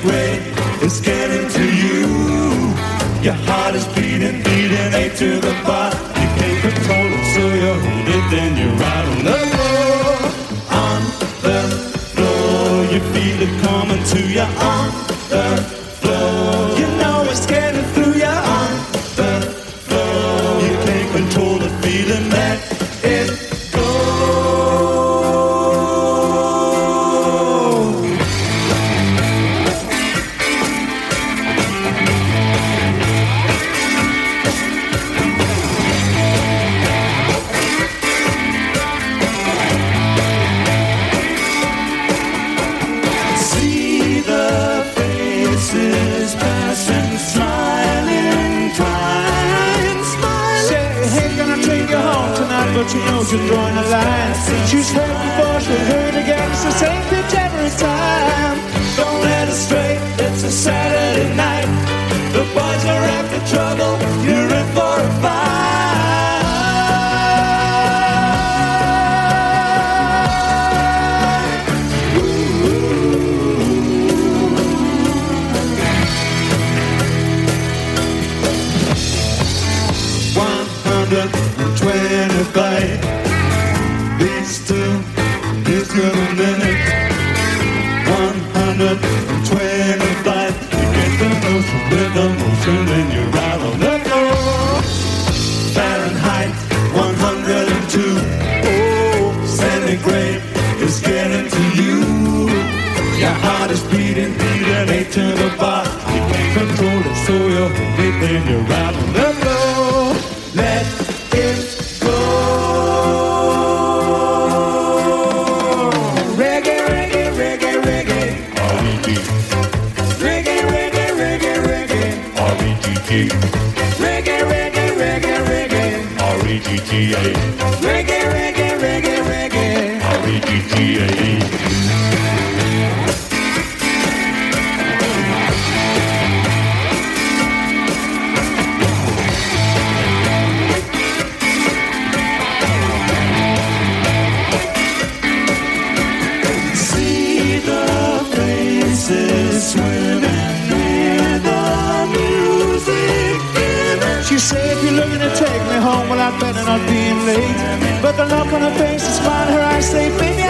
centigrade is getting to you. Your heart is beating, beating A to the bar. You can't control it, so you hold it, then you're out on the floor. On the floor, you feel it coming to you. On the floor, you know it's getting through you. On the floor, you can't control the feeling that it but you know she's drawing a line. She's heard before, she'll hear it again. It's the same pitch every time. Don't let her stray, it's a Saturday night. The boys are after trouble, you're in for a fight. Ooh. 125 beats to a minute. 125. You get the notion with the motion, and you're out on the floor. Fahrenheit 102. Oh, centigrade is getting to you. Your heart is beating, beating A to the bar. You can't control it, so you hold it, then you're out on the floor. Let it go. Reggae, reggae, reggae, reggae. R-E-G. Reggae, reggae, reggae, reggae. R-E-G-G. Reggae, reggae, reggae, reggae. R-E-G-G-A. Reggae, reggae, reggae, reggae. R-E-G-G-A-E. Swimming near the music. She said, if you're looking to take me home, well, I'd better not be late. But the look on her face, the smile in her eyes, say, baby,